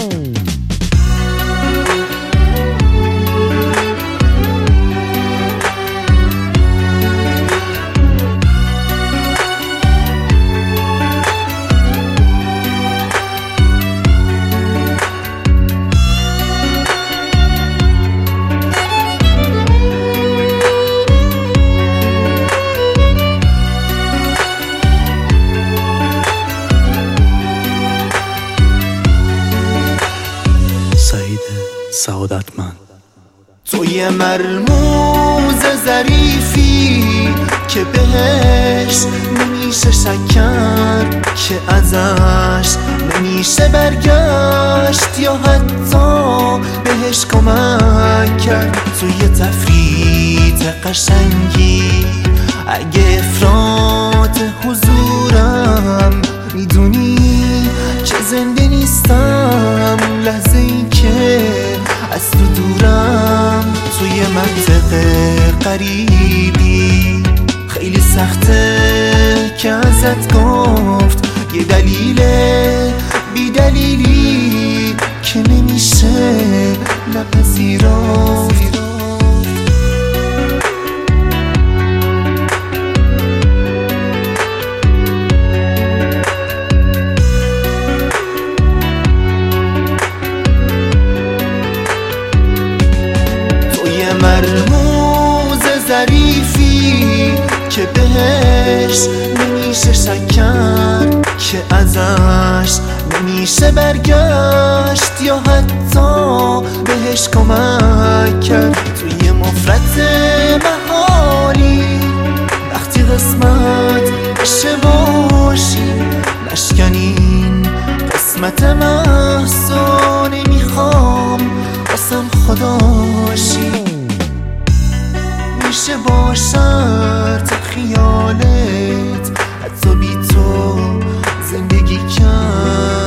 سعادتمند. تو یه مرموز ظریفی که بهش نمیشه شکر، که ازش نمیشه برگشت یا حتی بهش کمک کرد. تو یه تفریط قشنگی اگه افراط حضورم، میدونی که زنده نیستم لحظه ای که از تو دورم. توی منطقه غریبی خیلی سخته که ازت گفت یه دلیل بی دلیلی که نمیشه نپذیرفت. مرموز ظریفی که بهش نمیشه شکر، که ازش نمیشه برگشت یا حتی بهش کمک کرد. توی مفرط محالی وقتی قسمت بشه باشی، نشکنین قسمت محضا نمیخوام واسم خداشی. میشه با شرط خیالت حتی بی تو زندگی کرد.